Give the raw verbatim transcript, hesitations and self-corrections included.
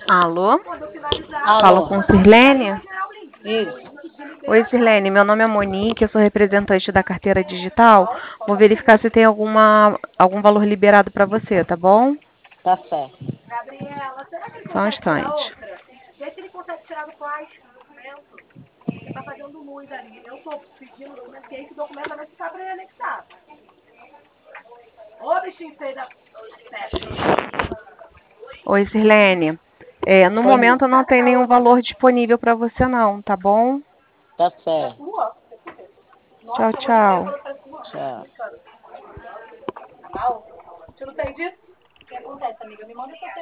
Alô? Falo Alô? com Sirlene? Isso. Oi, Sirlene. Meu nome é Monique, eu sou representante da carteira digital. Vou verificar se tem alguma, algum valor liberado para você, tá bom? Tá certo. Só um instante. Oi, Sirlene. É, no Oi, momento não tem nenhum valor disponível para você não, tá bom? tá certo. Tchau, tchau. Tchau.